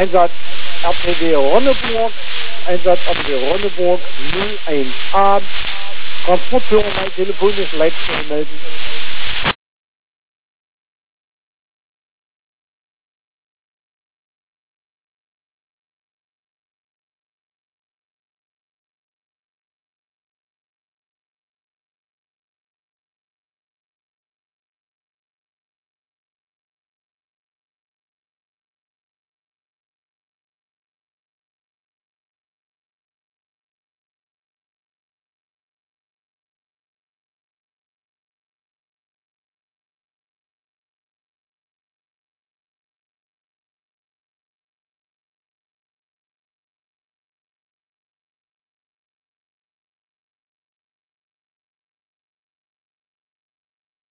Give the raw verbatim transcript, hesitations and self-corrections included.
Einsatz R T W Ronneburg, Einsatz R T W Ronneburg null eins A. Transportführer bei telefonischen Leitstellen melden.